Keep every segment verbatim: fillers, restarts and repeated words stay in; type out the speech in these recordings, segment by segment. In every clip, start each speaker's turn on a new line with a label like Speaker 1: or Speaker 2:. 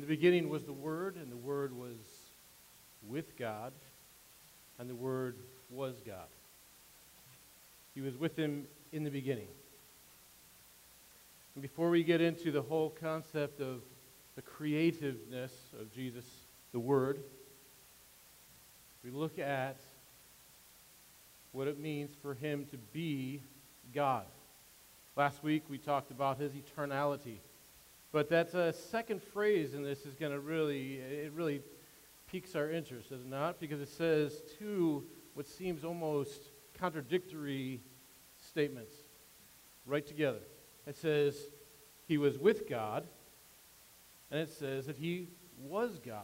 Speaker 1: beginning was the Word, and the Word was with God, and the Word was God. He was with him in the beginning. And before we get into the whole concept of the creativeness of Jesus, the Word, we look at what it means for him to be God. Last week we talked about his eternality. But that uh, second phrase in this is going to really, it really piques our interest, does it not? Because it says two what seems almost contradictory statements right together. It says he was with God, and it says that he was God.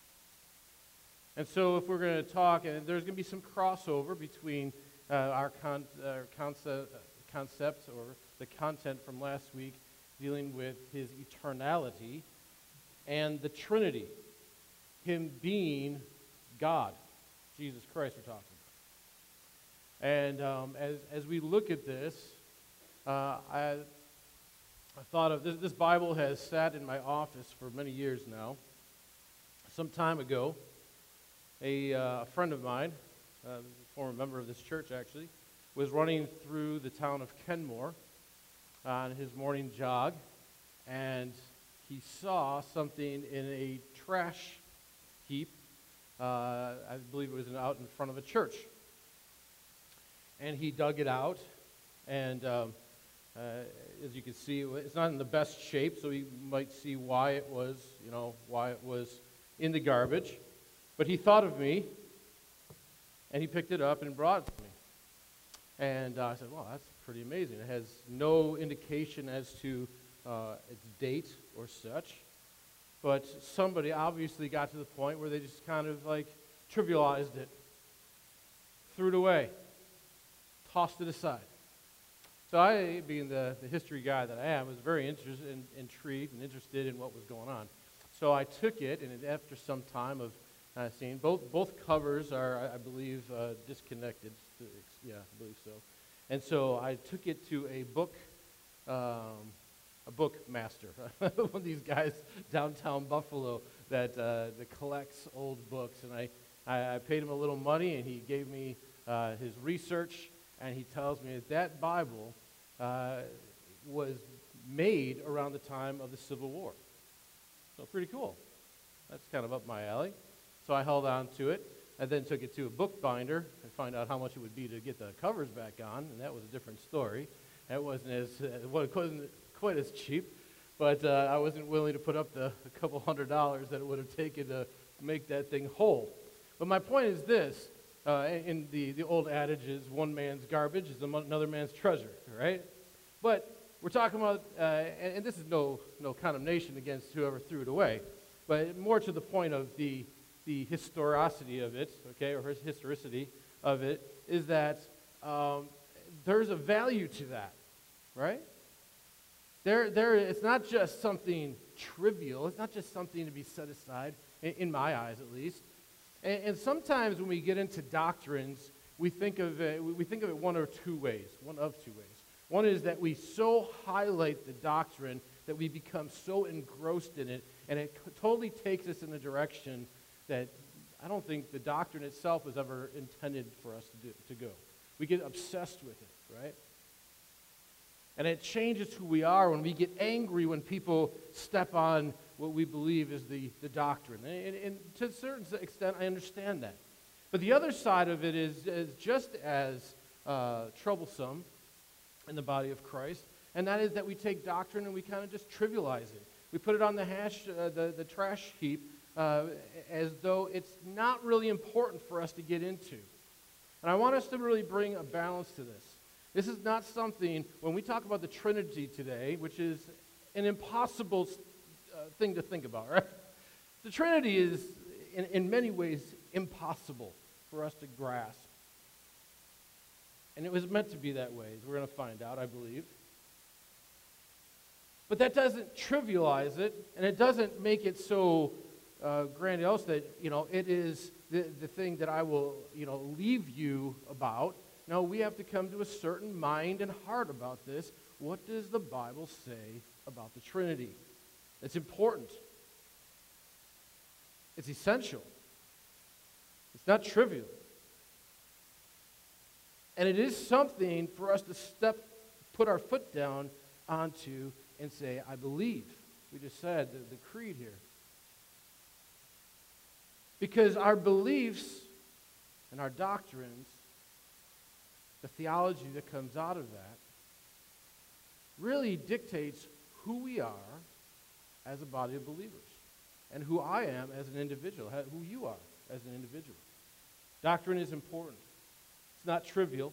Speaker 1: And so if we're going to talk, and there's going to be some crossover between uh, our, con- our concept, concepts or the content from last week dealing with his eternality and the Trinity, him being God, Jesus Christ we're talking about. And um, as, as we look at this, uh, I, I thought of this, this Bible has sat in my office for many years now. Some time ago, a uh, friend of mine, a former member of this church actually, was running through the town of Kenmore on his morning jog, and he saw something in a trash heap. Uh, I believe it was out in front of a church. And he dug it out, and um, uh, as you can see, it's not in the best shape, so you might see why it was, you know, why it was in the garbage. But he thought of me, and he picked it up and brought it to me. And uh, I said, well, that's pretty amazing. It has no indication as to uh, its date or such. But somebody obviously got to the point where they just kind of like trivialized it, threw it away, tossed it aside. So I, being the, the history guy that I am, was very interested and intrigued and interested in what was going on. So I took it, and after some time of uh, seeing, both both covers are, I, I believe, uh, disconnected. Yeah, I believe so. And so I took it to a book, um, a book master, one of these guys downtown Buffalo that uh, that collects old books. And I, I, I paid him a little money, and he gave me uh, his research, and he tells me that that Bible uh, was made around the time of the Civil War. So pretty cool. That's kind of up my alley. So I held on to it. I then took it to a bookbinder and find out how much it would be to get the covers back on, and that was a different story. That wasn't as uh, well, it wasn't quite as cheap, but uh, I wasn't willing to put up the a couple hundred dollars that it would have taken to make that thing whole. But my point is this: uh, in the the old adage is one man's garbage is another man's treasure, right? But we're talking about, uh, and, and this is no no condemnation against whoever threw it away, but more to the point of the. the historicity of it, okay, or his historicity of it, is that um, there's a value to that, right? There, there. It's not just something trivial. It's not just something to be set aside, in, in my eyes at least. And, and sometimes when we get into doctrines, we think of it, we think of it one or two ways, one of two ways. One is that we so highlight the doctrine that we become so engrossed in it, and it totally takes us in a direction that I don't think the doctrine itself was ever intended for us to do, to go. We get obsessed with it, right? And it changes who we are when we get angry when people step on what we believe is the, the doctrine. And, and to a certain extent, I understand that. But the other side of it is, is just as uh, troublesome in the body of Christ, and that is that we take doctrine and we kind of just trivialize it. We put it on the hash, uh, the, the trash heap, Uh, as though it's not really important for us to get into. And I want us to really bring a balance to this. This is not something, when we talk about the Trinity today, which is an impossible uh, thing to think about, right? The Trinity is, in, in many ways, impossible for us to grasp. And it was meant to be that way, as we're going to find out, I believe. But that doesn't trivialize it, and it doesn't make it so Uh, grandiose that, you know, it is the, the thing that I will, you know, leave you about. No, we have to come to a certain mind and heart about this. What does the Bible say about the Trinity? It's important. It's essential. It's not trivial. And it is something for us to step, put our foot down onto and say, I believe. We just said the, the creed here. Because our beliefs and our doctrines, the theology that comes out of that, really dictates who we are as a body of believers and who I am as an individual, who you are as an individual. Doctrine is important. It's not trivial.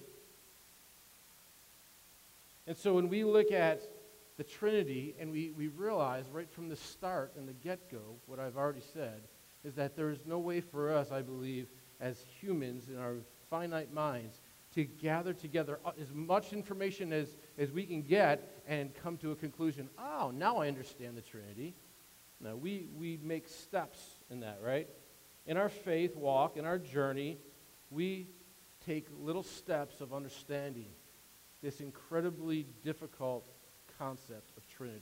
Speaker 1: And so when we look at the Trinity and we, we realize right from the start and the get-go, what I've already said, is that there is no way for us, I believe, as humans in our finite minds, to gather together as much information as, as we can get and come to a conclusion, oh, now I understand the Trinity. Now, we, we make steps in that, right? In our faith walk, in our journey, we take little steps of understanding this incredibly difficult concept of Trinity.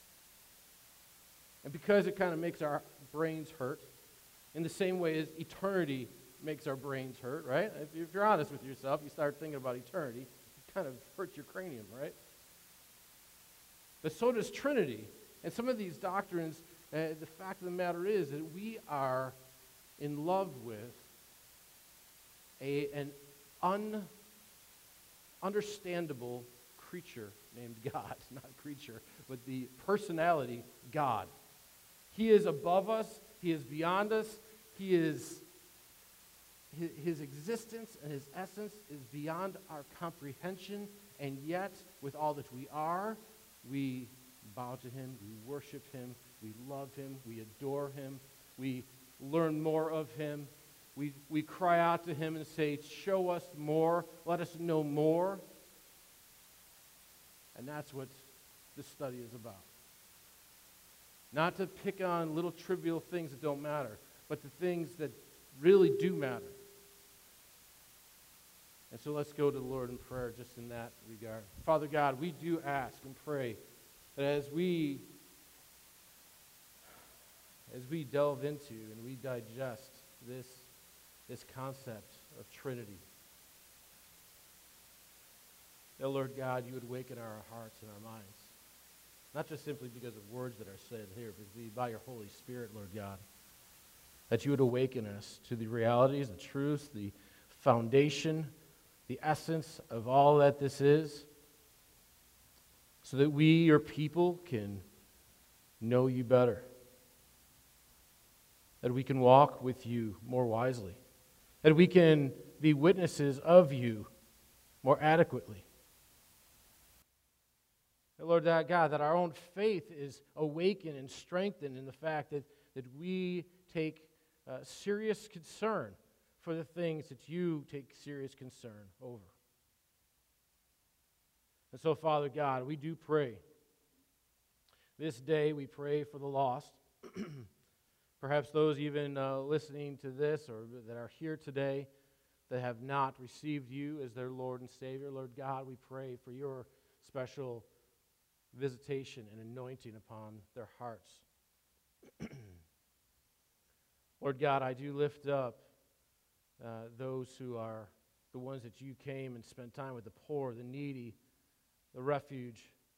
Speaker 1: And because it kind of makes our brains hurt, in the same way as eternity makes our brains hurt, right? If, if you're honest with yourself, you start thinking about eternity, it kind of hurts your cranium, right? But so does Trinity. And some of these doctrines, uh, the fact of the matter is that we are in love with a, an un, understandable creature named God. Not creature, but the personality God. He is above us. He is beyond us. He is, his, his existence and his essence is beyond our comprehension. And yet, with all that we are, we bow to him, we worship him, we love him, we adore him, we learn more of him. We, we cry out to him and say, show us more, let us know more. And that's what this study is about. Not to pick on little trivial things that don't matter, but the things that really do matter. And so let's go to the Lord in prayer just in that regard. Father God, we do ask and pray that as we as we delve into and we digest this, this concept of Trinity, that, Lord God, you would awaken our hearts and our minds. Not just simply because of words that are said here, but by your Holy Spirit, Lord God, that you would awaken us to the realities, the truths, the foundation, the essence of all that this is, so that we, your people, can know you better, that we can walk with you more wisely, that we can be witnesses of you more adequately. And Lord that God, that our own faith is awakened and strengthened in the fact that, that we take uh, serious concern for the things that you take serious concern over. And so, Father God, we do pray. This day we pray for the lost. Perhaps those even uh, listening to this or that are here today that have not received you as their Lord and Savior. Lord God, we pray for your special visitation and anointing upon their hearts. Lord God, I do lift up uh, those who are the ones that you came and spent time with, the poor, the needy, the refuge,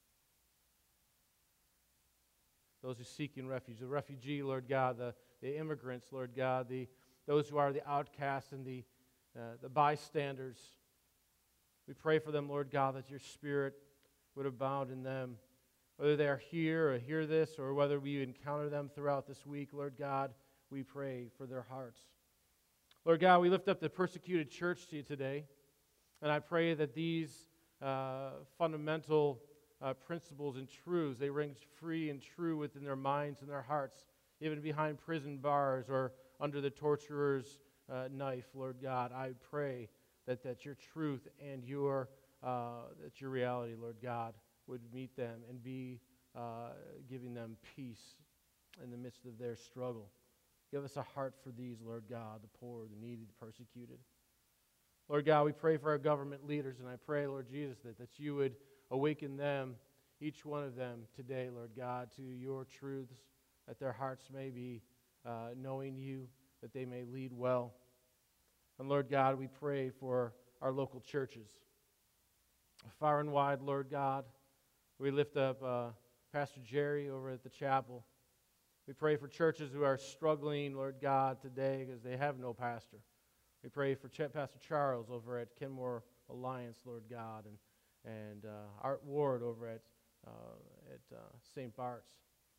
Speaker 1: those who seek in refuge, the refugee, Lord God, the, the immigrants, Lord God, the those who are the outcasts and the, uh, the bystanders. We pray for them, Lord God, that your Spirit would abound in them. Whether they are here or hear this or whether we encounter them throughout this week, Lord God, we pray for their hearts. Lord God, we lift up the persecuted church to you today, and I pray that these uh, fundamental uh, principles and truths, they ring free and true within their minds and their hearts, even behind prison bars or under the torturer's uh, knife, Lord God. I pray that, that your truth and your, uh, that your reality, Lord God, would meet them and be uh, giving them peace in the midst of their struggle. Give us a heart for these, Lord God, the poor, the needy, the persecuted. Lord God, we pray for our government leaders, and I pray, Lord Jesus, that, that you would awaken them, each one of them today, Lord God, to your truths, that their hearts may be uh, knowing you, that they may lead well. And Lord God, we pray for our local churches. Far and wide, Lord God, we lift up uh, Pastor Jerry over at the chapel. We pray for churches who are struggling, Lord God, today because they have no pastor. We pray for Ch- Pastor Charles over at Kenmore Alliance, Lord God, and, and uh, Art Ward over at, uh, at uh, Saint Bart's.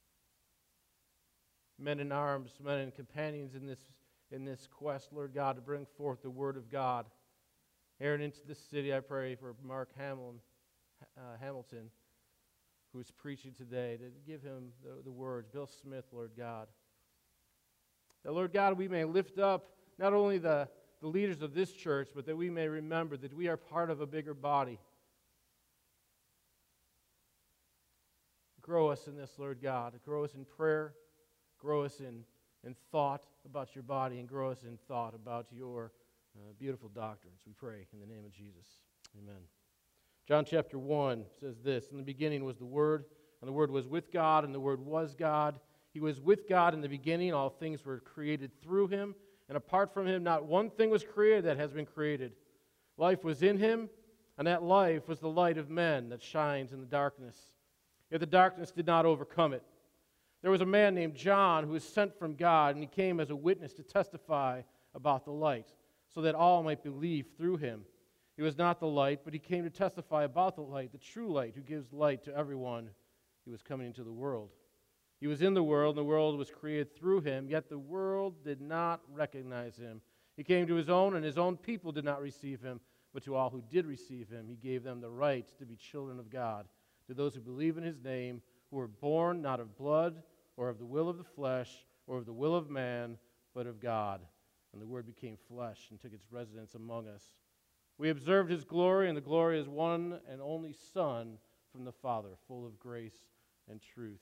Speaker 1: Men in arms, men and companions in this, in this quest, Lord God, to bring forth the Word of God. Aaron, into this city, I pray for Mark Hamilton, uh, Hamilton, who's preaching today, to give him the, the words. Bill Smith, Lord God. That, Lord God, we may lift up not only the, the leaders of this church, but that we may remember that we are part of a bigger body. Grow us in this, Lord God. Grow us in prayer. Grow us in, in thought about your body, and grow us in thought about your uh, beautiful doctrines. We pray in the name of Jesus. Amen. John chapter one says this: in the beginning was the Word, and the Word was with God, and the Word was God. He was with God in the beginning. All things were created through him, and apart from him not one thing was created that has been created. Life was in him, and that life was the light of men that shines in the darkness. Yet the darkness did not overcome it. There was a man named John who was sent from God, and he came as a witness to testify about the light, so that all might believe through him. He was not the light, but he came to testify about the light, the true light, who gives light to everyone who was coming into the world. He was in the world, and the world was created through him, yet the world did not recognize him. He came to his own, and his own people did not receive him, but to all who did receive him, he gave them the right to be children of God, to those who believe in his name, who were born not of blood, or of the will of the flesh, or of the will of man, but of God. And the Word became flesh and took its residence among us. We observed his glory, and the glory is one and only Son from the Father, full of grace and truth.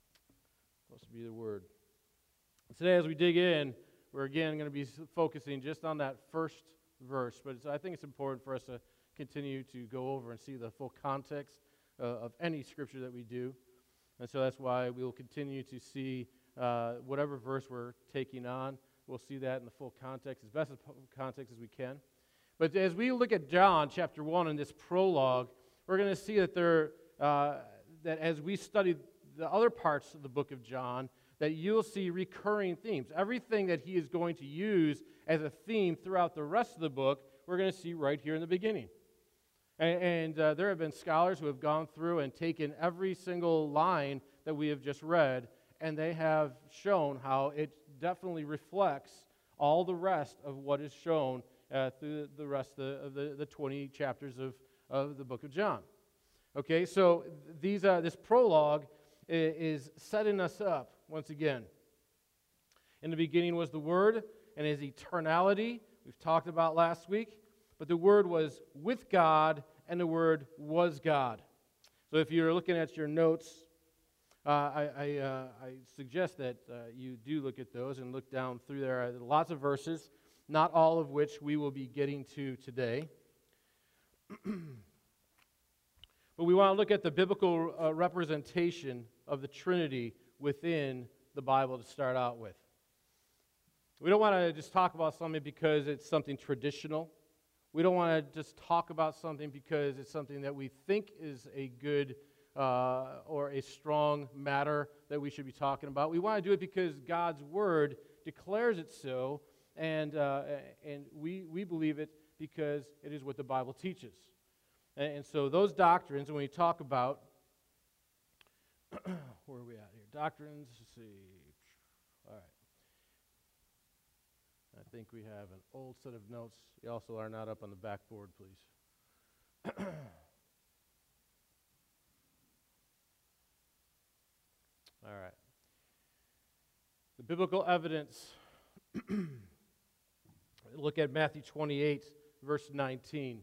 Speaker 1: Blessed be the Word. Today, as we dig in, we're again going to be focusing just on that first verse, but it's, I think it's important for us to continue to go over and see the full context uh, of any scripture that we do. And so that's why we will continue to see uh, whatever verse we're taking on. We'll see that in the full context, as best as context as we can. But as we look at John chapter one in this prologue, we're going to see that there, uh, that as we study the other parts of the book of John, that you'll see recurring themes. Everything that he is going to use as a theme throughout the rest of the book, we're going to see right here in the beginning. And, and uh, there have been scholars who have gone through and taken every single line that we have just read, and they have shown how it definitely reflects all the rest of what is shown uh, through the rest of the, of the, the twenty chapters of, of the book of John. Okay, so these uh, this prologue is, is setting us up once again. In the beginning was the Word, and his eternality, we've talked about last week, but the Word was with God, and the Word was God. So if you're looking at your notes, uh, I, I, uh, I suggest that uh, you do look at those and look down through there. There are lots of verses, not all of which we will be getting to today. But we want to look at the biblical uh, representation of the Trinity within the Bible to start out with. We don't want to just talk about something because it's something traditional. We don't want to just talk about something because it's something that we think is a good uh, or a strong matter that we should be talking about. We want to do it because God's Word declares it so, and uh, and we, we believe it because it is what the Bible teaches. And, and so those doctrines, when we talk about, where are we at here? Doctrines, let's see. All right. I think we have an old set of notes. You also are not up on the backboard, please. All right. The biblical evidence. Look at Matthew twenty-eight, verse nineteen.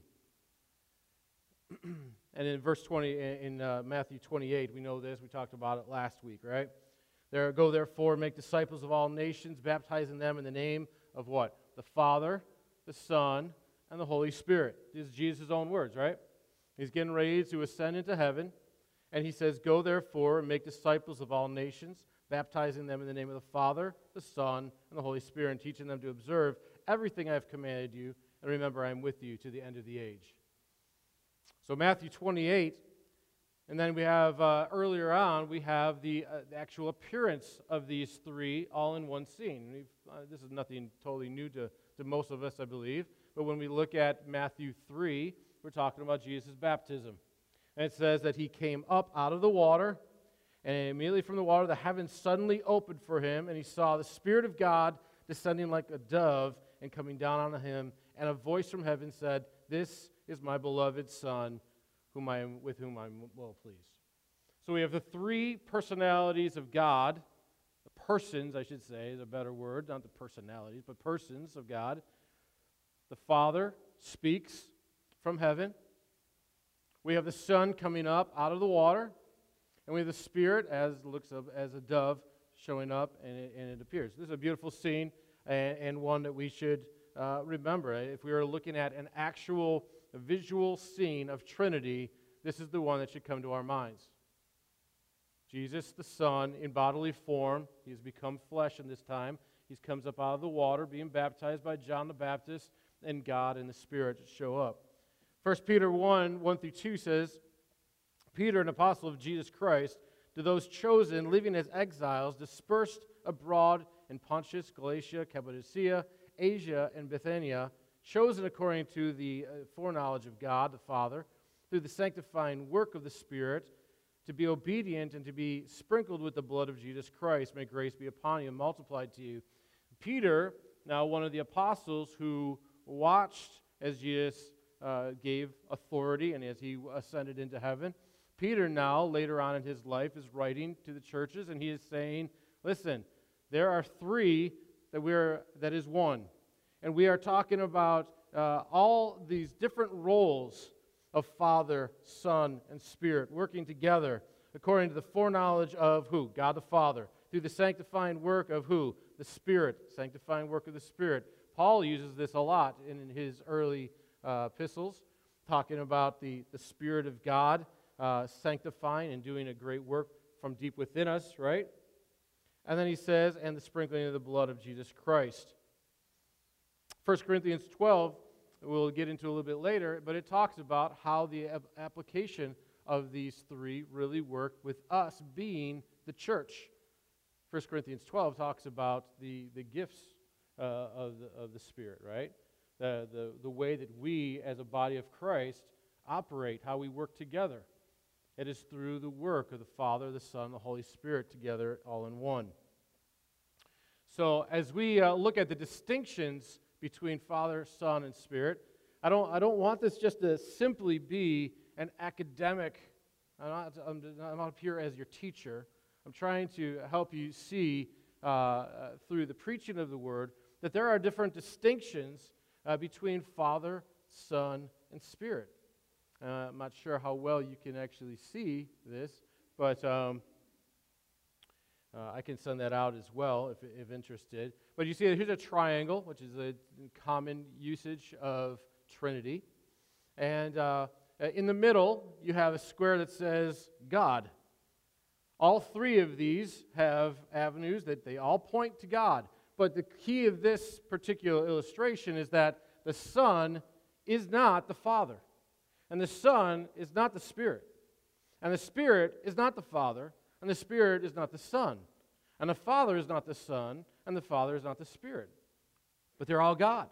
Speaker 1: And in verse twenty, in uh, Matthew twenty-eight, we know this. We talked about it last week, right? There, go therefore, make disciples of all nations, baptizing them in the name of what? The Father, the Son, and the Holy Spirit. These are Jesus' own words, right? He's getting ready to ascend into heaven, and he says, go therefore and make disciples of all nations, baptizing them in the name of the Father, the Son, and the Holy Spirit, and teaching them to observe everything I have commanded you, and remember I am with you to the end of the age. So Matthew twenty-eight, and then we have, uh, earlier on, we have the, uh, the actual appearance of these three all in one scene. We've, uh, this is nothing totally new to, to most of us, I believe, but when we look at Matthew three, we're talking about Jesus' baptism. And it says that he came up out of the water, and immediately from the water the heavens suddenly opened for him, and he saw the Spirit of God descending like a dove and coming down on him, and a voice from heaven said, "This is my beloved Son, whom I am, with whom I am well pleased." So we have the three personalities of God, the persons, I should say, is a better word, not the personalities, but persons of God. The Father speaks from heaven. We have the Son coming up out of the water, and we have the Spirit as looks of, as a dove showing up, and it, and it appears. This is a beautiful scene, and, and one that we should uh, remember. If we were looking at an actual visual scene of Trinity, this is the one that should come to our minds. Jesus, the Son, in bodily form, he has become flesh in this time. He comes up out of the water, being baptized by John the Baptist, and God and the Spirit show up. First Peter one, one through two says, "Peter, an apostle of Jesus Christ, to those chosen, living as exiles, dispersed abroad in Pontus, Galatia, Cappadocia, Asia, and Bithynia, chosen according to the uh, foreknowledge of God the Father, through the sanctifying work of the Spirit, to be obedient and to be sprinkled with the blood of Jesus Christ. May grace be upon you and multiplied to you." Peter, now one of the apostles who watched as Jesus uh, gave authority and as he ascended into heaven, Peter now, later on in his life, is writing to the churches, and he is saying, listen, there are three that we're that is one. And we are talking about uh, all these different roles of Father, Son, and Spirit working together according to the foreknowledge of who? God the Father. Through the sanctifying work of who? The Spirit. Sanctifying work of the Spirit. Paul uses this a lot in, in his early uh, epistles, talking about the, the Spirit of God uh, sanctifying and doing a great work from deep within us, right? And then he says, and the sprinkling of the blood of Jesus Christ. First Corinthians twelve, we'll get into a little bit later, but it talks about how the application of these three really work with us being the church. First Corinthians twelve talks about the, the gifts uh, of, the, of the Spirit, right? The, the, the way that we as a body of Christ operate, how we work together. It is through the work of the Father, the Son, the Holy Spirit together all in one. So as we uh, look at the distinctions between Father, Son, and Spirit, I don't, I don't want this just to simply be an academic. I'm not, I'm not up here as your teacher. I'm trying to help you see uh, uh, through the preaching of the Word that there are different distinctions uh, between Father, Son, and Spirit. Uh, I'm not sure how well you can actually see this, but um, uh, I can send that out as well if, if interested. But you see, here's a triangle, which is a common usage of Trinity. And uh, in the middle, you have a square that says God. All three of these have avenues that they all point to God. But the key of this particular illustration is that the Son is not the Father. And the Son is not the Spirit. And the Spirit is not the Father. And the Spirit is not the Son. And the Father is not the Son. And the Father is not the Spirit. But they're all God.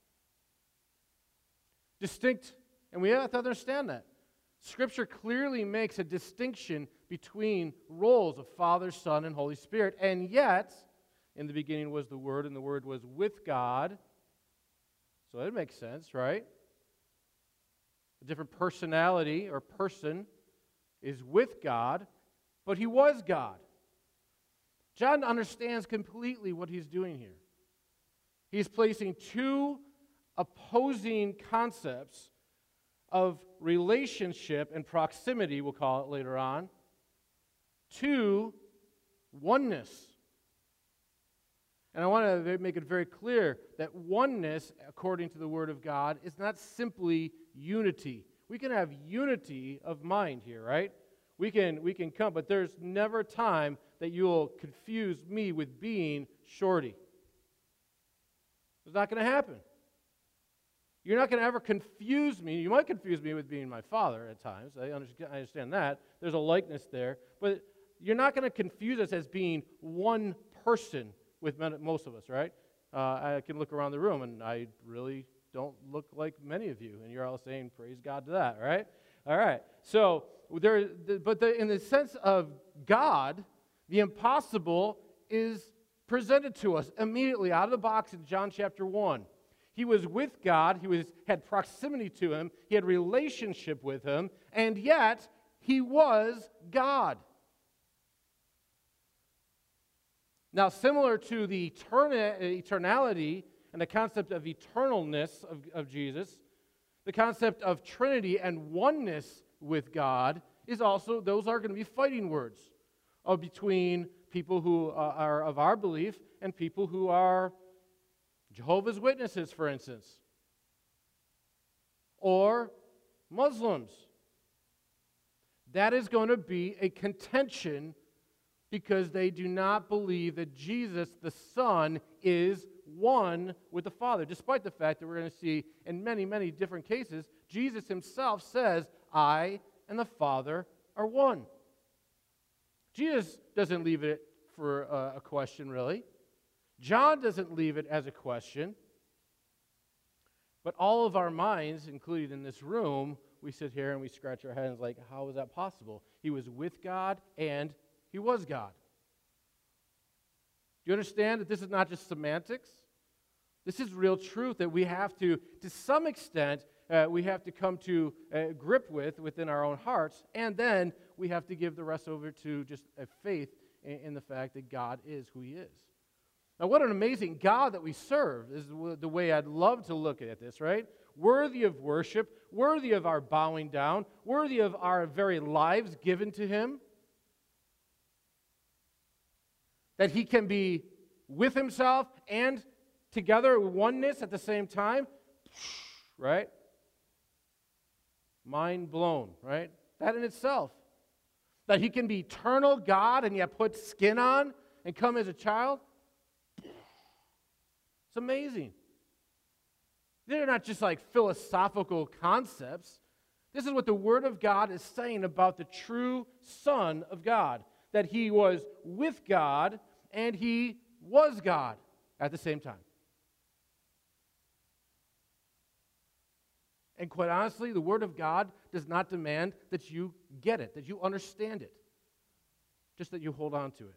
Speaker 1: Distinct. And we have to understand that. Scripture clearly makes a distinction between roles of Father, Son, and Holy Spirit. And yet, in the beginning was the Word, and the Word was with God. So it makes sense, right? A different personality or person is with God, but he was God. John understands completely what he's doing here. He's placing two opposing concepts of relationship and proximity, we'll call it later on, to oneness. And I want to make it very clear that oneness, according to the Word of God, is not simply unity. We can have unity of mind here, right? We can, we can come, but there's never a time that you'll confuse me with being Shorty. It's not going to happen. You're not going to ever confuse me. You might confuse me with being my father at times. I understand that. There's a likeness there. But you're not going to confuse us as being one person with most of us, right? Uh, I can look around the room, and I really don't look like many of you. And you're all saying, praise God to that, right? All right. So, there, but the, in the sense of God, the impossible is presented to us immediately out of the box in John chapter one. He was with God. He was, had proximity to Him. He had relationship with Him. And yet, He was God. Now, similar to the eterni- eternality and the concept of eternalness of, of Jesus, the concept of Trinity and oneness with God is also, those are going to be fighting words of between people who are of our belief and people who are Jehovah's Witnesses, for instance, or Muslims. That is going to be a contention because they do not believe that Jesus, the Son, is one with the Father, despite the fact that we're going to see in many, many different cases, Jesus Himself says, I and the Father are one. Jesus doesn't leave it for a, a question, really. John doesn't leave it as a question. But all of our minds, included in this room, we sit here and we scratch our heads like, how is that possible? He was with God and He was God. Do you understand that this is not just semantics? This is real truth that we have to, to some extent, uh, we have to come to uh, grip with within our own hearts, and then we have to give the rest over to just a faith in, in the fact that God is who He is. Now, what an amazing God that we serve is the way I'd love to look at this, right? Worthy of worship, worthy of our bowing down, worthy of our very lives given to Him. That He can be with Himself and together, oneness at the same time, right? Mind blown, right? That in itself. That He can be eternal God and yet put skin on and come as a child. It's amazing. They're not just like philosophical concepts. This is what the Word of God is saying about the true Son of God. That He was with God and He was God at the same time. And quite honestly, the Word of God does not demand that you get it, that you understand it, just that you hold on to it.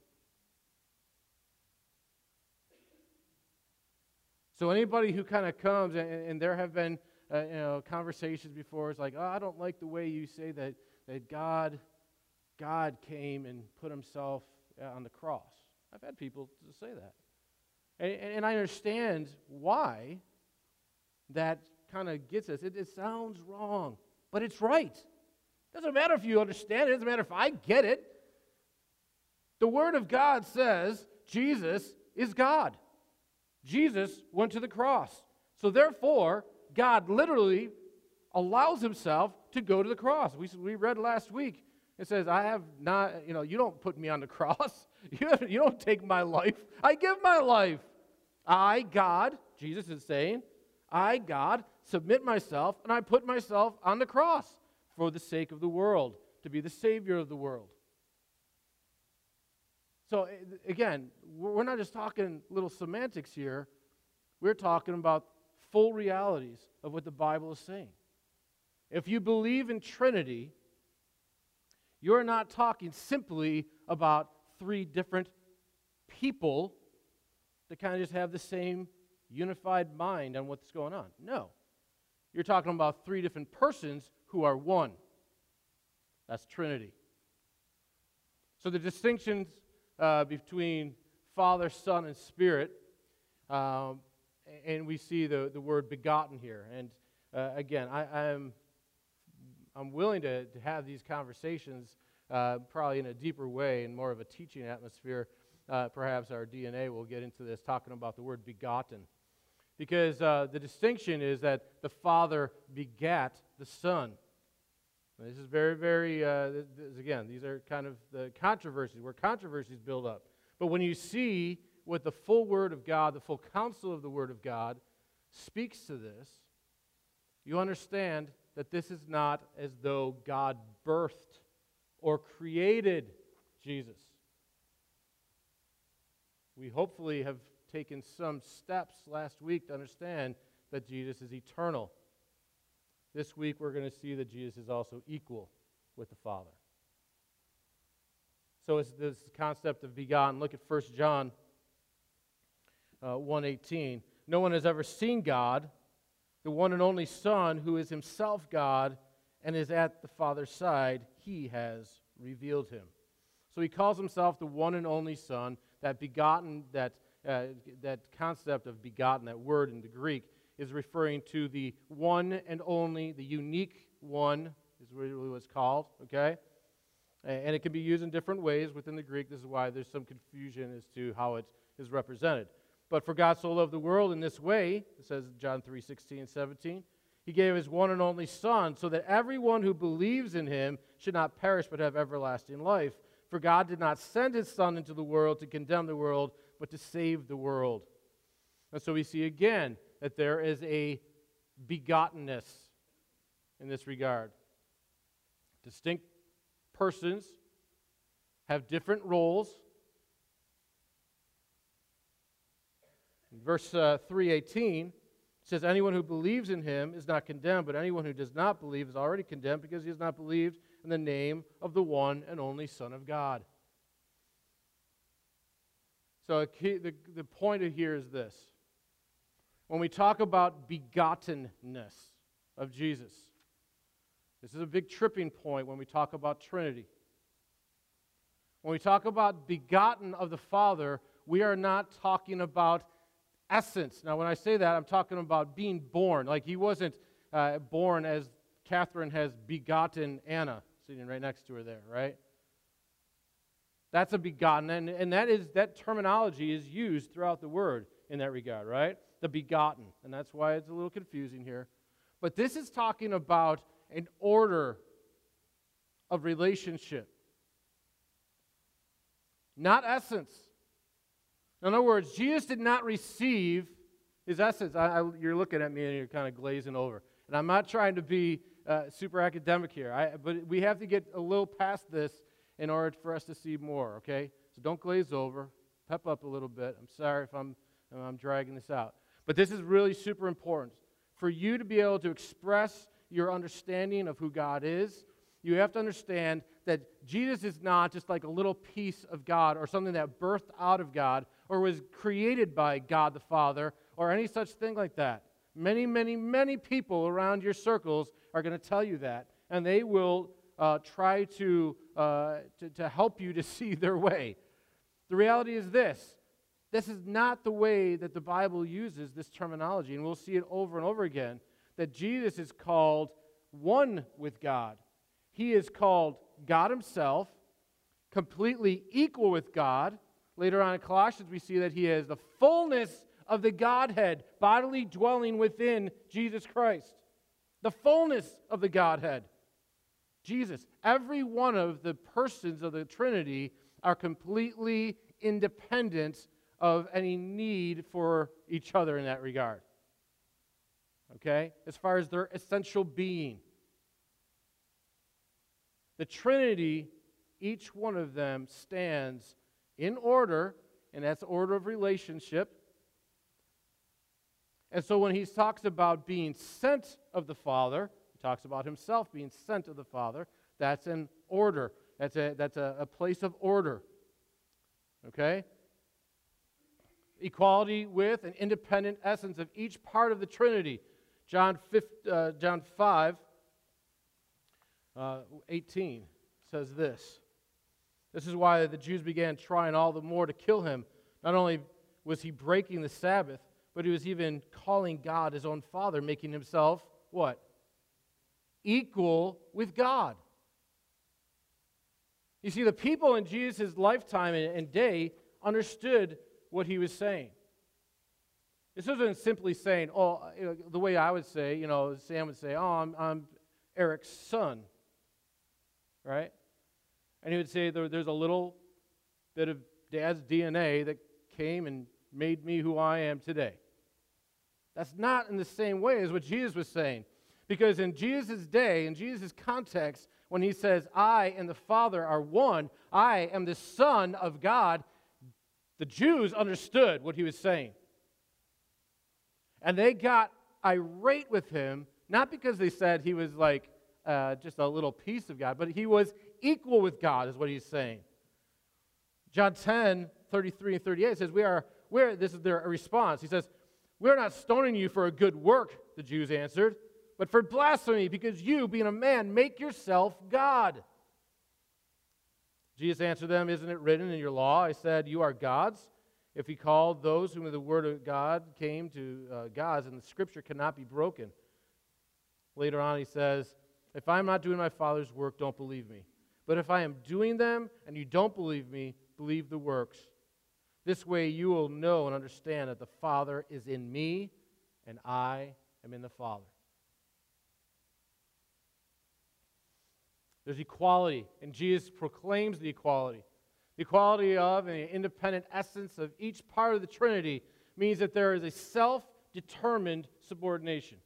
Speaker 1: So anybody who kind of comes, and, and there have been uh, you know, conversations before, it's like, oh, I don't like the way you say that, that God, God came and put Himself on the cross. I've had people say that. And, and I understand why that kind of gets us. It, it sounds wrong, but it's right. It doesn't matter if you understand it. It doesn't matter if I get it. The Word of God says Jesus is God. Jesus went to the cross. So therefore, God literally allows Himself to go to the cross. We, we read last week, it says, I have not, you know, you don't put me on the cross. You, have, you don't take my life. I give my life. I, God, Jesus is saying, I, God, submit myself and I put myself on the cross for the sake of the world, to be the Savior of the world. So again, we're not just talking little semantics here. We're talking about full realities of what the Bible is saying. If you believe in Trinity, you're not talking simply about three different people that kind of just have the same unified mind on what's going on. No. You're talking about three different persons who are one. That's Trinity. So the distinctions uh, between Father, Son, and Spirit, um, and we see the, the word begotten here. And uh, again, I, I'm, I'm willing to, to have these conversations uh, probably in a deeper way, in more of a teaching atmosphere. Uh, perhaps our D N A will get into this, talking about the word begotten. Because uh, the distinction is that the Father begat the Son. This is very, very, uh, this, this, again, these are kind of the controversies, where controversies build up. But when you see what the full Word of God, the full counsel of the Word of God speaks to this, you understand that this is not as though God birthed or created Jesus. We hopefully have taken some steps last week to understand that Jesus is eternal. This week we're going to see that Jesus is also equal with the Father. So it's this concept of begotten. Look at First John uh, one eighteen. No one has ever seen God, the one and only Son, who is himself God and is at the Father's side. He has revealed him. So he calls himself the one and only Son. That begotten, that uh, that concept of begotten, that word in the Greek, is referring to the one and only, the unique one, is really what it's called, okay? And it can be used in different ways within the Greek. This is why there's some confusion as to how it is represented. But for God so loved the world in this way, it says in John three sixteen and seventeen, he gave his one and only Son, so that everyone who believes in him should not perish but have everlasting life. For God did not send his Son into the world to condemn the world, but to save the world. And so we see again that there is a begottenness in this regard. Distinct persons have different roles. In verse uh, three eighteen, it says, anyone who believes in him is not condemned, but anyone who does not believe is already condemned because he has not believed in the name of the one and only Son of God. So a key, the, the point here is this. When we talk about begottenness of Jesus, this is a big tripping point when we talk about Trinity. When we talk about begotten of the Father, we are not talking about essence. Now, when I say that, I'm talking about being born. Like he wasn't uh, born as Catherine has begotten Anna, sitting right next to her there, right? That's a begotten, and, and that is that terminology is used throughout the word in that regard, right? The begotten, and that's why it's a little confusing here. But this is talking about an order of relationship, not essence. In other words, Jesus did not receive his essence. I, I, you're looking at me and you're kind of glazing over. And I'm not trying to be uh, super academic here, I, but we have to get a little past this in order for us to see more, okay? So don't glaze over. Pep up a little bit. I'm sorry if I'm, if I'm dragging this out. But this is really super important. For you to be able to express your understanding of who God is, you have to understand that Jesus is not just like a little piece of God or something that birthed out of God or was created by God the Father or any such thing like that. Many, many, many people around your circles are going to tell you that, and they will uh, try to, uh, to, to help you to see their way. The reality is this. This is not the way that the Bible uses this terminology, and we'll see it over and over again, that Jesus is called one with God. He is called God himself, completely equal with God. Later on in Colossians, we see that he is the fullness of the Godhead, bodily dwelling within Jesus Christ. The fullness of the Godhead. Jesus. Every one of the persons of the Trinity are completely independent of any need for each other in that regard. Okay? As far as their essential being. The Trinity, each one of them stands in order, and that's order of relationship. And so when he talks about being sent of the Father, he talks about himself being sent of the Father, that's an order. That's a, that's a, a place of order. Okay? Equality with an independent essence of each part of the Trinity. John, five, uh, John five, uh, eighteen says this. This is why the Jews began trying all the more to kill him. Not only was he breaking the Sabbath, but he was even calling God his own Father, making himself, what? Equal with God. You see, the people in Jesus' lifetime and day understood what he was saying. This wasn't simply saying, oh, you know, the way I would say, you know, Sam would say, oh, I'm, I'm Eric's son. right? And he would say there, there's a little bit of Dad's D N A that came and made me who I am today. That's not in the same way as what Jesus was saying. Because in Jesus' day, in Jesus' context, when he says, I and the Father are one, I am the Son of God, the Jews understood what he was saying. And they got irate with him, not because they said he was like uh, just a little piece of God, but he was equal with God, is what he's saying. John ten, thirty-three and thirty-eight says, we are, we're, this is their response. He says, we're not stoning you for a good work, the Jews answered, but for blasphemy, because you, being a man, make yourself God. Jesus answered them, isn't it written in your law? I said, you are gods. If he called those whom the word of God came to uh, gods, and the scripture cannot be broken. Later on he says, if I'm not doing my Father's work, don't believe me. But if I am doing them, and you don't believe me, believe the works. This way you will know and understand that the Father is in me, and I am in the Father. There's equality, and Jesus proclaims the equality. The equality of and the independent essence of each part of the Trinity means that there is a self-determined subordination.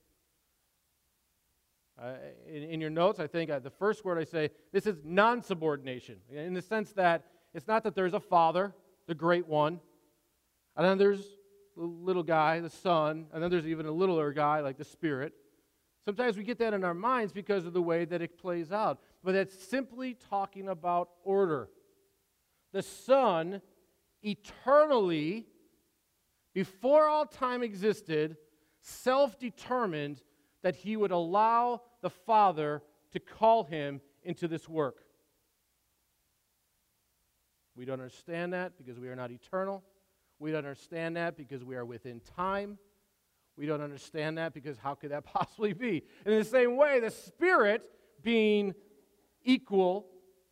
Speaker 1: Uh, in, in your notes, I think uh, the first word I say, this is non-subordination, in the sense that it's not that there's a Father, the great one, and then there's the little guy, the Son, and then there's even a littler guy like the Spirit. Sometimes we get that in our minds because of the way that it plays out. But that's simply talking about order. The Son, eternally, before all time existed, self-determined that he would allow the Father to call him into this work. We don't understand that because we are not eternal. We don't understand that because we are within time. We don't understand that because how could that possibly be? In the same way, the Spirit, being equal,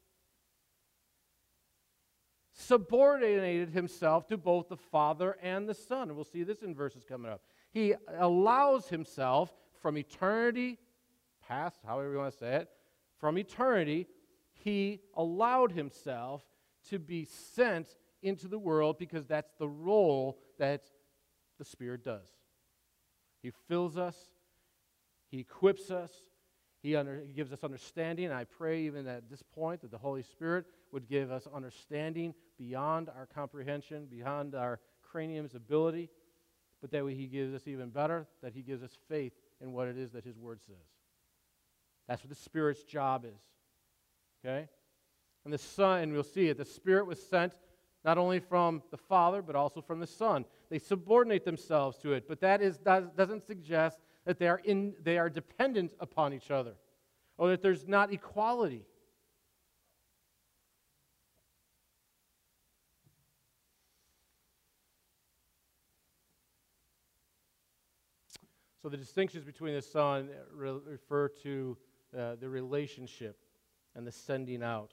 Speaker 1: subordinated himself to both the Father and the Son. We'll see this in verses coming up. He allows himself from eternity, past, however you want to say it, from eternity, he allowed himself to be sent into the world because that's the role that the Spirit does. He fills us, he equips us, he, under, he gives us understanding, and I pray even at this point that the Holy Spirit would give us understanding beyond our comprehension, beyond our cranium's ability, but that he gives us even better, that he gives us faith in what it is that his word says. That's what the Spirit's job is. Okay? And the Son, and we'll see it, the Spirit was sent not only from the Father, but also from the Son. They subordinate themselves to it, but that is does, doesn't suggest that they are, in, they are dependent upon each other, or that there's not equality. So the distinctions between the Son re- refer to uh, the relationship and the sending out.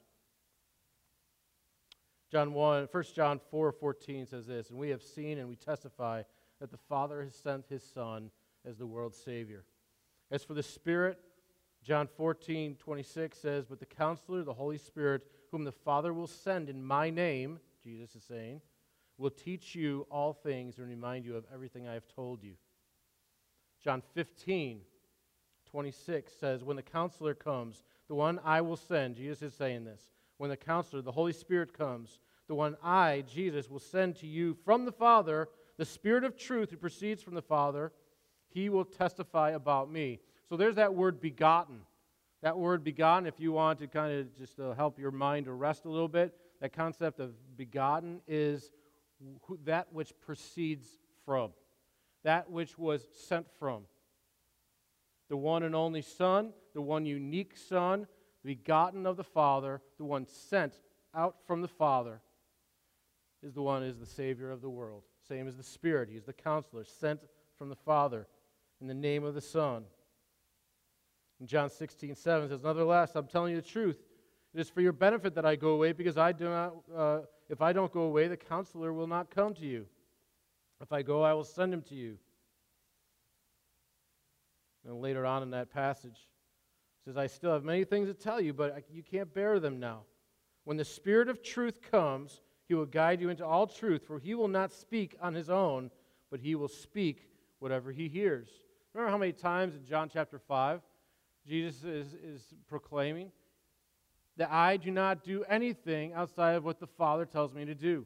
Speaker 1: John one, First John four fourteen says this, and we have seen and we testify that the Father has sent his Son as the world's Savior. As for the Spirit, John fourteen twenty-six says, but the Counselor, the Holy Spirit, whom the Father will send in my name, Jesus is saying, will teach you all things and remind you of everything I have told you. John fifteen twenty-six says, when the Counselor comes, the one I will send, Jesus is saying this, when the Counselor, the Holy Spirit comes, the one I, Jesus, will send to you from the Father, the Spirit of truth who proceeds from the Father, he will testify about me. So there's that word begotten. That word begotten, if you want to kind of just uh, help your mind to rest a little bit, that concept of begotten is who, that which proceeds from, that which was sent from. The one and only Son, the one unique Son, begotten of the Father, the one sent out from the Father, is the one who is the Savior of the world. Same as the Spirit. He is the Counselor, sent from the Father in the name of the Son. In John sixteen seven says, nevertheless, I'm telling you the truth. It is for your benefit that I go away, because I do not. Uh, if I don't go away, the Counselor will not come to you. If I go, I will send him to you. And later on in that passage, He says, I still have many things to tell you, but you can't bear them now. When the Spirit of truth comes, he will guide you into all truth, for he will not speak on his own, but he will speak whatever he hears. Remember how many times in John chapter five, Jesus is, is proclaiming that I do not do anything outside of what the Father tells me to do.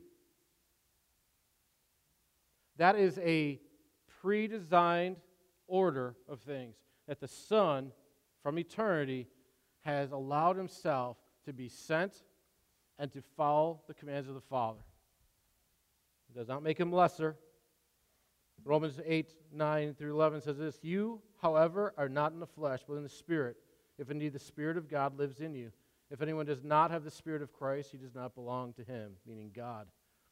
Speaker 1: That is a pre-designed order of things, that the Son from eternity has allowed himself to be sent and to follow the commands of the Father. It does not make him lesser. Romans eight, nine through eleven says this, you, however, are not in the flesh, but in the Spirit, if indeed the Spirit of God lives in you. If anyone does not have the Spirit of Christ, he does not belong to him, meaning God.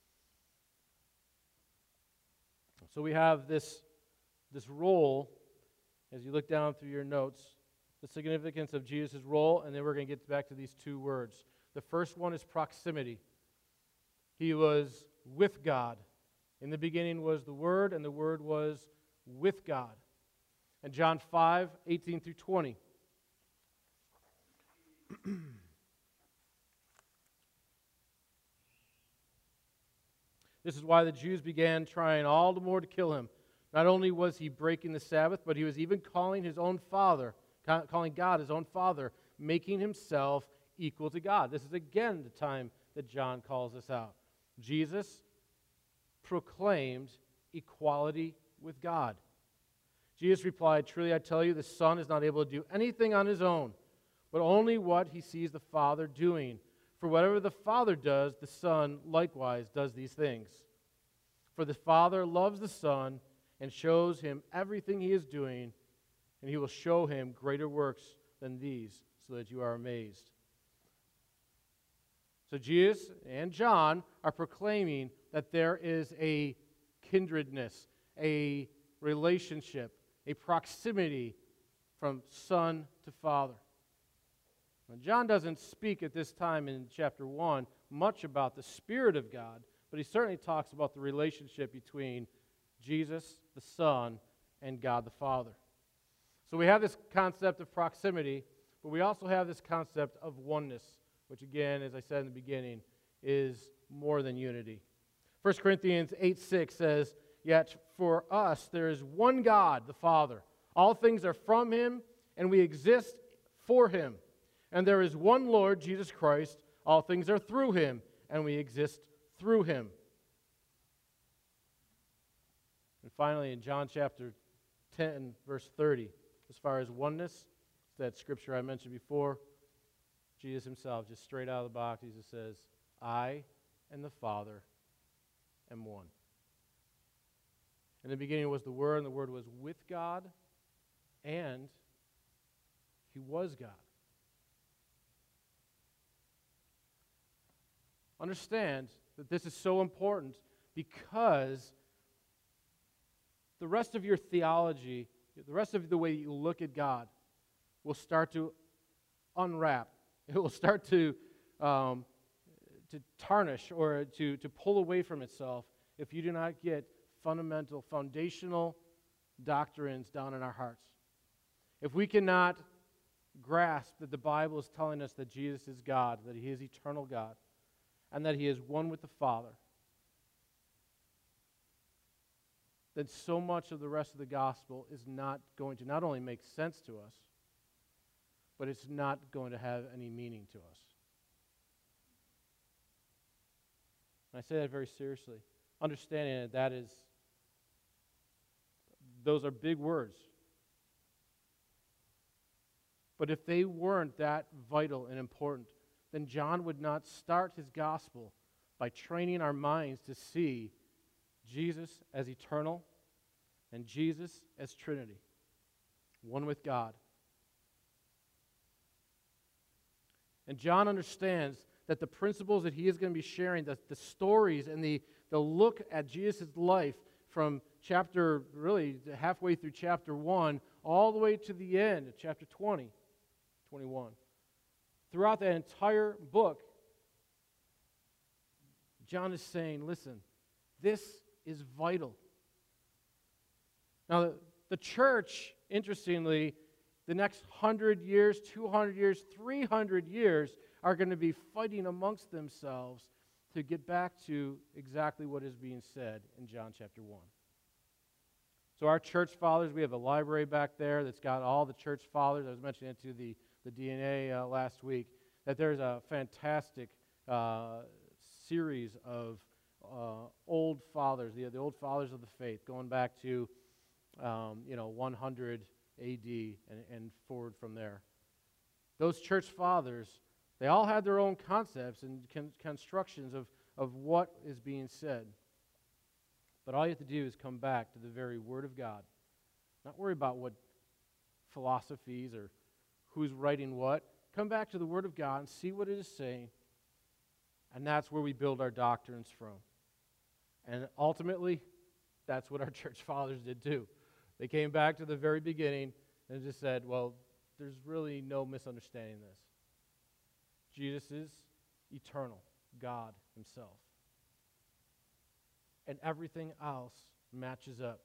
Speaker 1: So we have this, this role, as you look down through your notes, the significance of Jesus' role, and then we're going to get back to these two words. The first one is proximity. He was with God. In the beginning was the Word, and the Word was with God. And John five, eighteen through twenty. This is why the Jews began trying all the more to kill him. Not only was he breaking the Sabbath, but he was even calling his own Father, calling God his own Father, making himself equal to God. This is again the time that John calls this out. Jesus proclaimed equality with God. Jesus replied, truly I tell you, the Son is not able to do anything on his own, but only what he sees the Father doing. For whatever the Father does, the Son likewise does these things. For the Father loves the Son and shows him everything he is doing, and he will show him greater works than these, so that you are amazed. So Jesus and John are proclaiming that there is a kindredness, a relationship, a proximity from Son to Father. Now, John doesn't speak at this time in chapter one much about the Spirit of God, but he certainly talks about the relationship between Jesus, the Son, and God the Father. So we have this concept of proximity, but we also have this concept of oneness, which again, as I said in the beginning, is more than unity. First Corinthians eight six says, yet for us there is one God, the Father. All things are from him, and we exist for him. And there is one Lord, Jesus Christ. All things are through him, and we exist through him. And finally, in John chapter ten, verse thirty, as far as oneness, that scripture I mentioned before, Jesus himself, just straight out of the box, Jesus says, I and the Father am one. In the beginning was the Word, and the Word was with God, and he was God. Understand that this is so important because the rest of your theology, the rest of the way you look at God will start to unwrap. It will start to, um, to tarnish or to, to pull away from itself if you do not get fundamental, foundational doctrines down in our hearts. If we cannot grasp that the Bible is telling us that Jesus is God, that he is eternal God, and that he is one with the Father, then so much of the rest of the gospel is not going to not only make sense to us, but it's not going to have any meaning to us. And I say that very seriously, understanding that that is, those are big words. But if they weren't that vital and important, then John would not start his gospel by training our minds to see Jesus as eternal and Jesus as Trinity, one with God. And John understands that the principles that he is going to be sharing, the, the stories and the, the look at Jesus' life from chapter, really halfway through chapter one, all the way to the end of chapter twenty, twenty-one. Throughout that entire book, John is saying, listen, this is vital. Now, the, the church, interestingly, the next one hundred years, two hundred years, three hundred years are going to be fighting amongst themselves to get back to exactly what is being said in John chapter one. So our church fathers, we have a library back there that's got all the church fathers. I was mentioning it to the, the D N A uh, last week, that there's a fantastic uh, series of uh, old fathers, the, the old fathers of the faith, going back to um, you know one hundred A D and, and forward from there. Those church fathers, they all had their own concepts and con- constructions of, of what is being said. But all you have to do is come back to the very Word of God. Not worry about what philosophies or who's writing what. Come back to the Word of God and see what it is saying. And that's where we build our doctrines from. And ultimately, that's what our church fathers did too. They came back to the very beginning and just said, well, there's really no misunderstanding this. Jesus is eternal, God himself. And everything else matches up.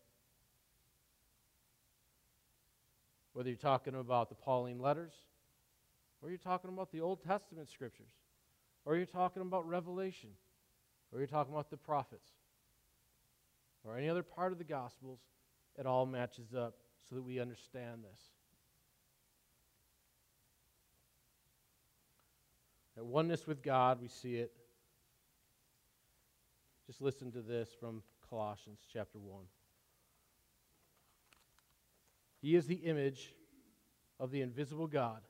Speaker 1: Whether you're talking about the Pauline letters, or you're talking about the Old Testament scriptures, or you're talking about Revelation, or you're talking about the prophets, or any other part of the Gospels, it all matches up so that we understand this. That oneness with God, we see it. Just listen to this from Colossians chapter one. He is the image of the invisible God,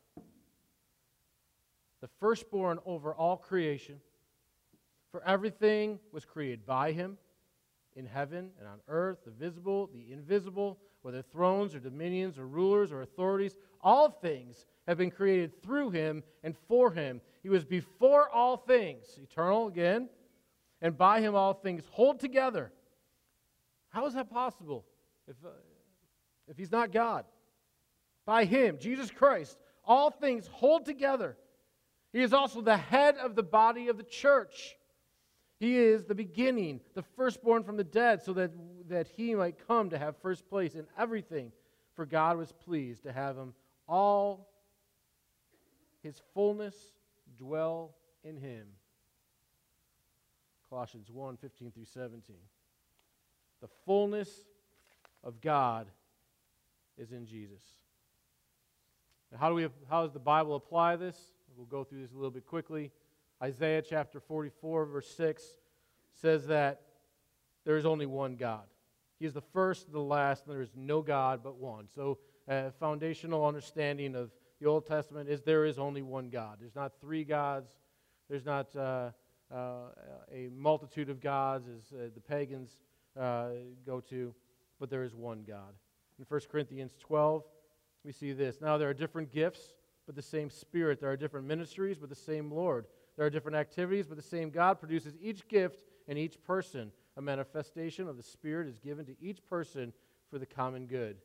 Speaker 1: the firstborn over all creation. For everything was created by him, in heaven and on earth, the visible, the invisible, whether thrones or dominions or rulers or authorities, all things have been created through him and for him. He was before all things, eternal again, and by him all things hold together. How is that possible if, uh, if he's not God? By him, Jesus Christ, all things hold together. He is also the head of the body of the church. He is the beginning, the firstborn from the dead, so that, that he might come to have first place in everything. For God was pleased to have him all, his fullness, dwell in him. Colossians one, fifteen through seventeen. The fullness of God is in Jesus. Now, how do we? How does the Bible apply this? We'll go through this a little bit quickly. Isaiah chapter forty-four, verse six says that there is only one God. He is the first, the last, and there is no God but one. So a foundational understanding of the Old Testament is there is only one God. There's not three gods. There's not uh, uh, a multitude of gods as uh, the pagans uh, go to, but there is one God. In First Corinthians twelve, we see this. Now there are different gifts, but the same Spirit. There are different ministries, but the same Lord. There are different activities, but the same God produces each gift in each person. A manifestation of the Spirit is given to each person for the common good.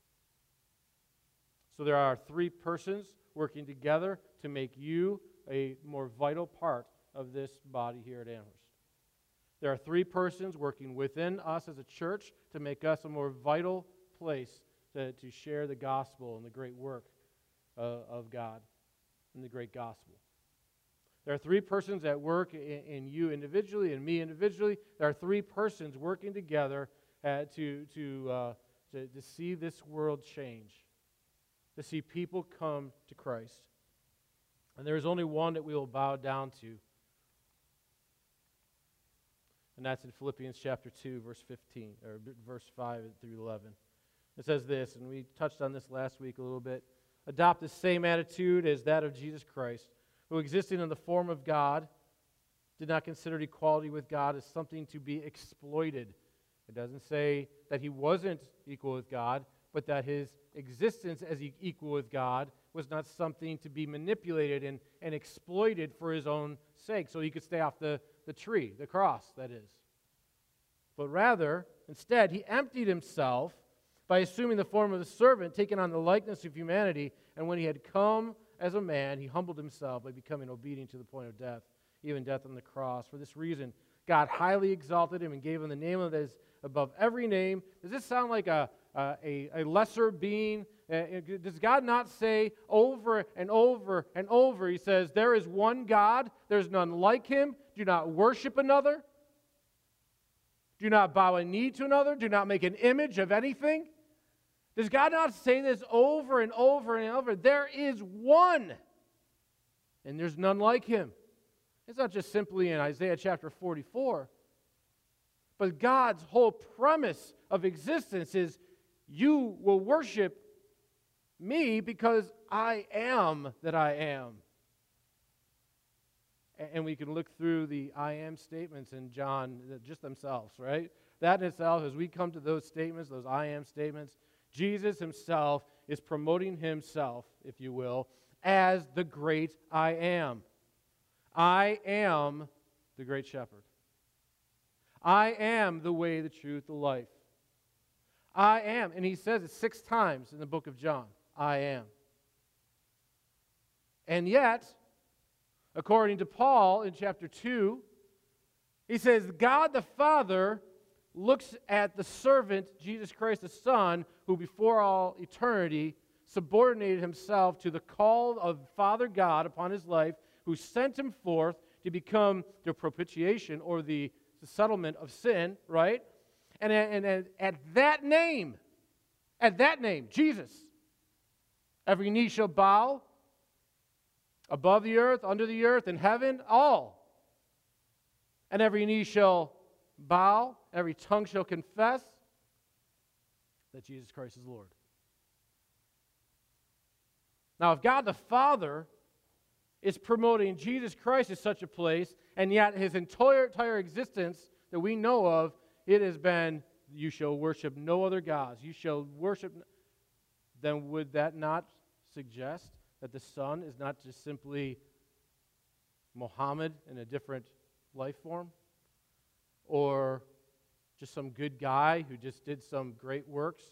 Speaker 1: So there are three persons working together to make you a more vital part of this body here at Amherst. There are three persons working within us as a church to make us a more vital place to, to share the gospel and the great work uh, of God and the great gospel. There are three persons at work in, in you individually and me individually. There are three persons working together uh, to, to, uh, to, to see this world change, to see people come to Christ. And there is only one that we will bow down to. And that's in Philippians chapter two, verse fifteen, or verse five through eleven. It says this, and we touched on this last week a little bit. Adopt the same attitude as that of Jesus Christ, who existing in the form of God, did not consider equality with God as something to be exploited. It doesn't say that he wasn't equal with God, but that his existence as equal with God was not something to be manipulated and, and exploited for his own sake, so he could stay off the, the tree, the cross, that is. But rather, instead, he emptied himself by assuming the form of a servant, taking on the likeness of humanity, and when he had come as a man, he humbled himself by becoming obedient to the point of death, even death on the cross. For this reason, God highly exalted him and gave him the name that is above every name. Does this sound like a, a, a lesser being Uh, does God not say over and over and over, He says, there is one God, there's none like Him, do not worship another, do not bow a knee to another, do not make an image of anything? Does God not say this over and over and over? There is one, and there's none like Him. It's not just simply in Isaiah chapter forty-four, but God's whole premise of existence is you will worship me because I am that I am. And we can look through the I am statements in John just themselves, right? That in itself, as we come to those statements, those I am statements, Jesus Himself is promoting Himself, if you will, as the great I am. I am the great shepherd. I am the way, the truth, the life. I am, and He says it six times in the book of John, I am. And yet, according to Paul in chapter two, he says, God the Father looks at the servant, Jesus Christ the Son, who before all eternity subordinated Himself to the call of Father God upon His life, who sent Him forth to become the propitiation or the, the settlement of sin, right? And, and, and at that name, at that name, Jesus, every knee shall bow, above the earth, under the earth, in heaven, all. And every knee shall bow, every tongue shall confess that Jesus Christ is Lord. Now, if God the Father is promoting Jesus Christ as such a place, and yet His entire, entire existence that we know of, it has been, you shall worship no other gods. You shall worship, then would that not suggest that the Son is not just simply Muhammad in a different life form? Or just some good guy who just did some great works?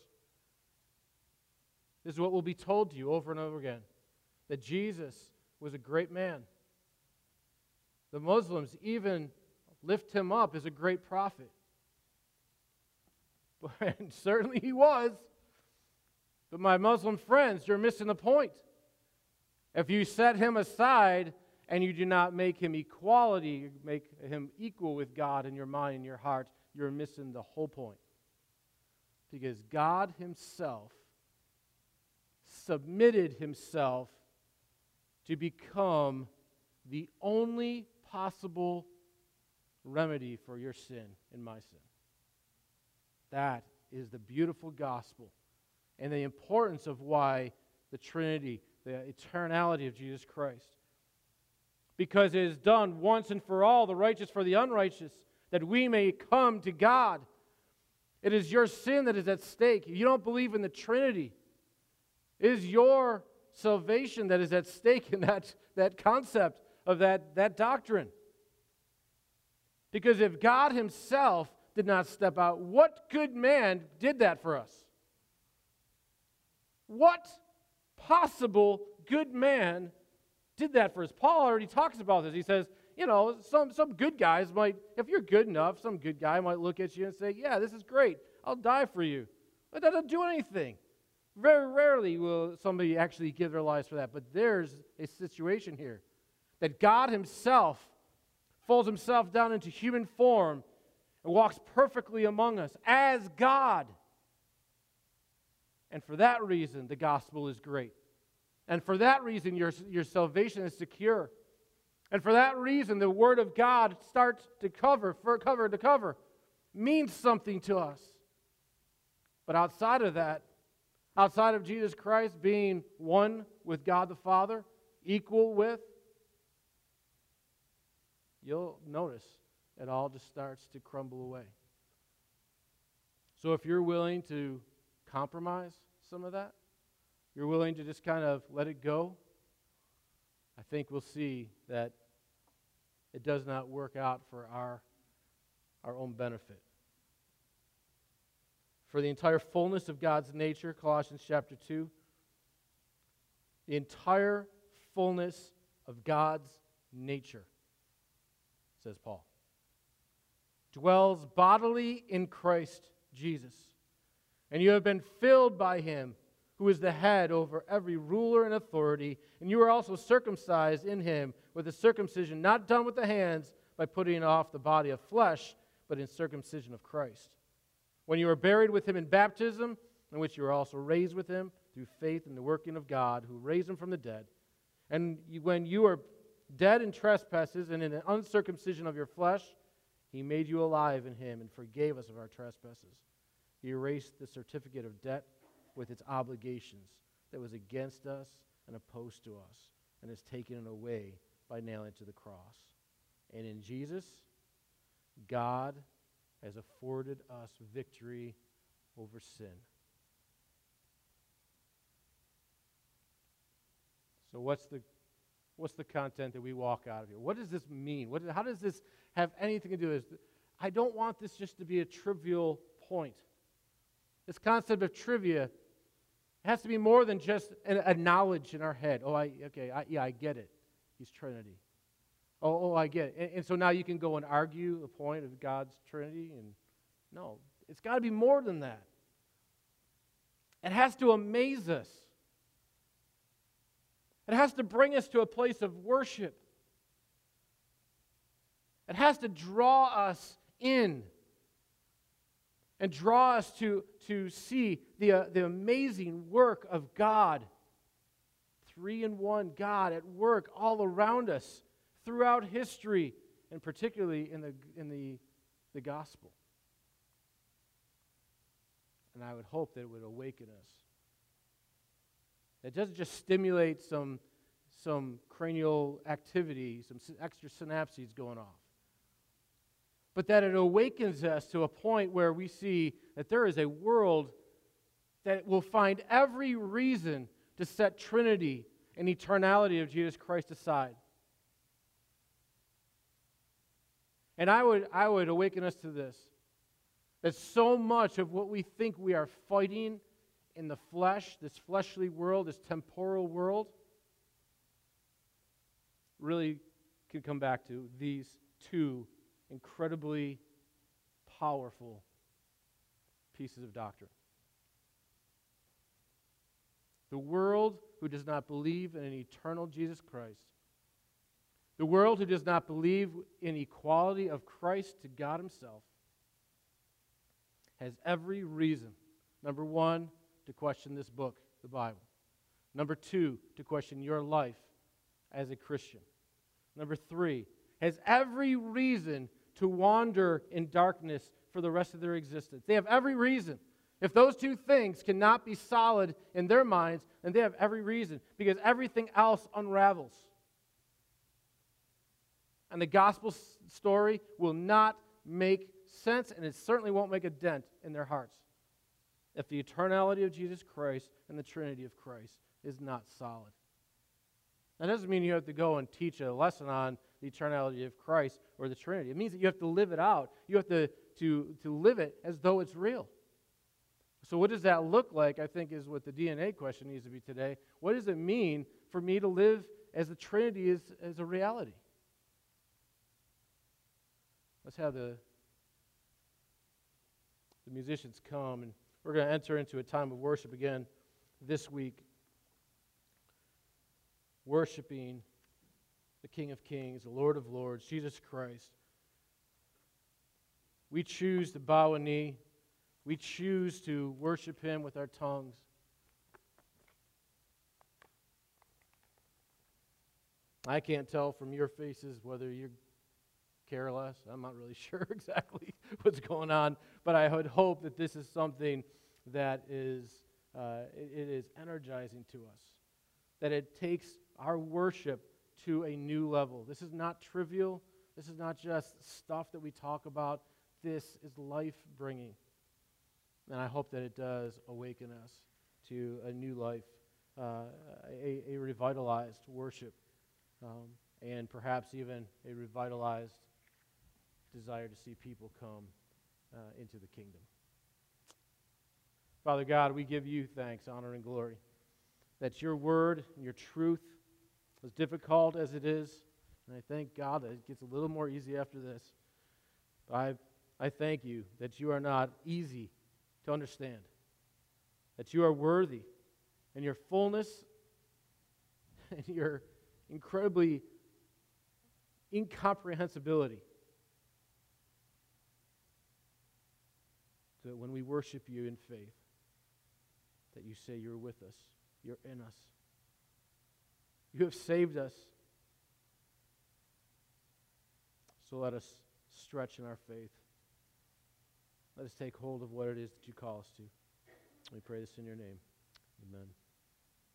Speaker 1: This is what will be told to you over and over again, that Jesus was a great man. The Muslims even lift Him up as a great prophet. And certainly He was. But my Muslim friends, you're missing the point. If you set Him aside and you do not make Him equality, make Him equal with God in your mind and your heart, you're missing the whole point. Because God Himself submitted Himself to become the only possible remedy for your sin and my sin. That is the beautiful gospel and the importance of why the Trinity, the eternality of Jesus Christ. Because it is done once and for all, the righteous for the unrighteous, that we may come to God. It is your sin that is at stake. If you don't believe in the Trinity, it is your salvation that is at stake in that, that concept of that, that doctrine. Because if God Himself did not step out, what good man did that for us? What possible good man did that for us? Paul already talks about this. He says, you know, some, some good guys might, if you're good enough, some good guy might look at you and say, yeah, this is great. I'll die for you. But that doesn't do anything. Very rarely will somebody actually give their lives for that. But there's a situation here that God Himself folds Himself down into human form and walks perfectly among us as God. And for that reason, the gospel is great. And for that reason, your, your salvation is secure. And for that reason, the Word of God starts to cover, for cover to cover, means something to us. But outside of that, outside of Jesus Christ being one with God the Father, equal with, you'll notice it all just starts to crumble away. So if you're willing to compromise some of that, you're willing to just kind of let it go, I think we'll see that it does not work out for our, our own benefit. For the entire fullness of God's nature, Colossians chapter two, the entire fullness of God's nature, says Paul, dwells bodily in Christ Jesus. And you have been filled by Him, who is the head over every ruler and authority, and you are also circumcised in him with a circumcision not done with the hands by putting off the body of flesh, but in circumcision of Christ. When you were buried with him in baptism, in which you were also raised with him through faith in the working of God, who raised him from the dead. And you, when you were dead in trespasses and in an uncircumcision of your flesh, he made you alive in him and forgave us of our trespasses. He erased the certificate of debt with its obligations that was against us and opposed to us, and has taken it away by nailing it to the cross. And in Jesus, God has afforded us victory over sin. So what's the what's the content that we walk out of here? What does this mean? What, how does this have anything to do with this? I don't want this just to be a trivial point. This concept of trivia has to be more than just a, a knowledge in our head. Oh, I okay, I, yeah, I get it. He's Trinity. Oh, oh, I get it. And, and so now you can go and argue the point of God's Trinity. And no, it's got to be more than that. It has to amaze us. It has to bring us to a place of worship. It has to draw us in and draw us to, to see the, uh, the amazing work of God. Three in one God at work all around us throughout history, and particularly in the, in the, the gospel. And I would hope that it would awaken us. It doesn't just stimulate some, some cranial activity, some extra synapses going off, but that it awakens us to a point where we see that there is a world that will find every reason to set Trinity and eternality of Jesus Christ aside. And I would, I would awaken us to this, that so much of what we think we are fighting in the flesh, this fleshly world, this temporal world, really can come back to these two incredibly powerful pieces of doctrine. The world who does not believe in an eternal Jesus Christ, the world who does not believe in equality of Christ to God himself, has every reason, number one, to question this book, the Bible. Number two, to question your life as a Christian. Number three, has every reason to wander in darkness for the rest of their existence. They have every reason. If those two things cannot be solid in their minds, then they have every reason, because everything else unravels. And the gospel story will not make sense, and it certainly won't make a dent in their hearts if the eternality of Jesus Christ and the Trinity of Christ is not solid. That doesn't mean you have to go and teach a lesson on the eternality of Christ or the Trinity. It means that you have to live it out. You have to, to, to live it as though it's real. So what does that look like, I think, is what the D N A question needs to be today. What does it mean for me to live as the Trinity is, as a reality? Let's have the, the musicians come, and we're going to enter into a time of worship again this week. Worshiping the King of Kings, the Lord of Lords, Jesus Christ. We choose to bow a knee. We choose to worship him with our tongues. I can't tell from your faces whether you care less. I'm not really sure exactly what's going on, but I would hope that this is something that is uh, it, it is energizing to us, that it takes our worship to a new level. This is not trivial. This is not just stuff that we talk about. This is life-bringing. And I hope that it does awaken us to a new life, uh, a, a revitalized worship, um, and perhaps even a revitalized desire to see people come uh, into the kingdom. Father God, we give you thanks, honor, and glory that your word and your truth, as difficult as it is, and I thank God that it gets a little more easy after this, but I, I thank you that you are not easy to understand, that you are worthy and your fullness and your incredibly incomprehensibility. So that when we worship you in faith, that you say you're with us, you're in us. You have saved us. So let us stretch in our faith. Let us take hold of what it is that you call us to. We pray this in your name. Amen.